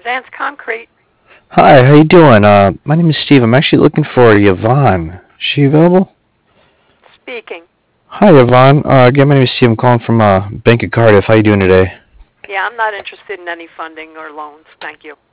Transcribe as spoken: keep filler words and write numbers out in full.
Advanced Concrete Hi, how you doing? Uh, my name is Steve. I'm actually looking for Yvonne. Is she available? speaking. Hi, Yvonne. Uh, again, my name is Steve. I'm calling from uh, Bank of Cardiff. How you doing today? Yeah, I'm not interested in any funding or loans. Thank you.